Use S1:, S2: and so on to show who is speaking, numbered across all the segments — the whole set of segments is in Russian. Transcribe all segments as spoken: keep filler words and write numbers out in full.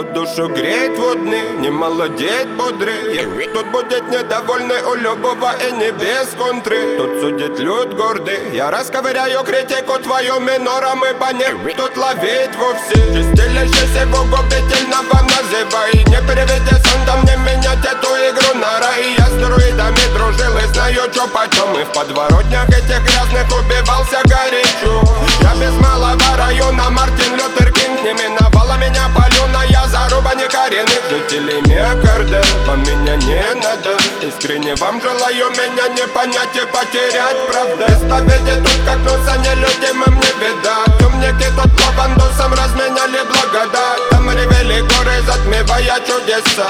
S1: Тут душу греет водный, не молодеет бодрый. Тут будет недовольный у любого и не без контры. Тут судит люд гордый, я расковыряю критику твою минором, ибо не тут ловить вовсе. Чистилище его губительного называй. Не переведи сандом, не менять эту игру на рай. Я с друидами дружил и знаю, чё почем. И в подворотнях этих грязных убивался горячо. Я без малого района Мартин Лютер Кинг. Не миновала меня палюная заруба некоренных жителей Миокарда. Вам меня не надо, искренне вам желаю меня не понять и потерять, правда. Исповеди тут как носа нелюдимым не беда. Темники тут лавандусом разменяли благодать. Там ревели горы, затмевая чудеса.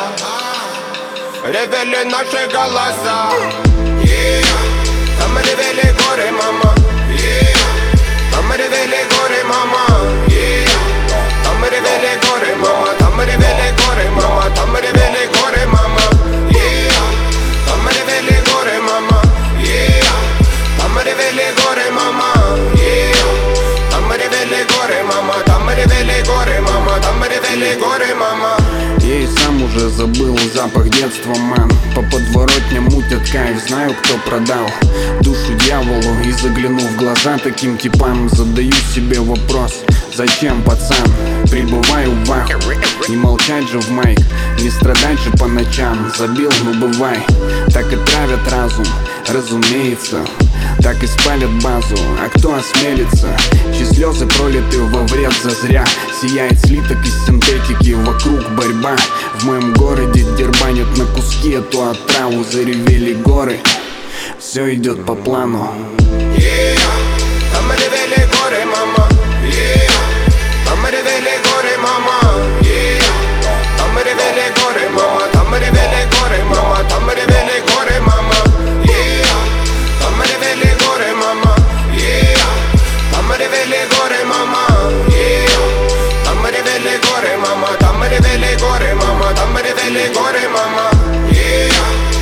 S1: Ревели наши голоса. Yeah. Там ревели горы, мама. Yeah. Там ревели горы, мама. Yeah. Там ревели горы, мама. Там ревели горы, мама. Там ревели горы, мама. Yeah. Там ревели горы, мама. Yeah. Там ревели горы, мама. Yeah. Там ревели горы, мама. Там ревели горы, мама. Там ревели горы, мама.
S2: Я и сам уже забыл запах детства, мэн. По подворотням мутят кайф, знаю, кто продал душу дьяволу. И заглянув в глаза таким типам, задаю себе вопрос: зачем, пацан? Прибываю в аху, не молчать же в майк, не страдать же по ночам. Забил, ну бывай, так и травят разум, разумеется. Так и спалят базу, а кто осмелится? Чьи слезы пролиты во вред зазря. Сияет слиток из синтетики, вокруг борьба. В моем городе дербанят на куски эту отраву. Заревели горы, все идет по плану.
S1: Yeah. Там ревели горы, мама. Yeah. Там ревели горы, мама. Yeah. Там ревели горы, мама. Там ревели горы, мама. Там ревели горы, мама. Yeah. Там ревели горы, мама. Yeah. Там ревели горы, мама. Yeah. Там ревели горы, мама. Там ревели горы, мама. Там ревели горы, мама. Yeah.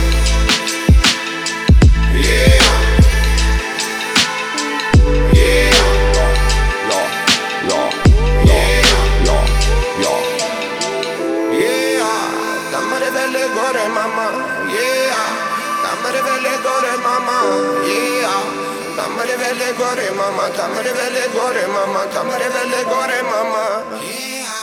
S1: Yeah. Yeah. Yo, yo, yeah, yo, yo. Yeah. Там ревели горы, мама. Yeah. Там ревели горы, мама. Yeah. Там ревели горы, мама. Там ревели горы, мама. Там ревели горы, мама. Yeah.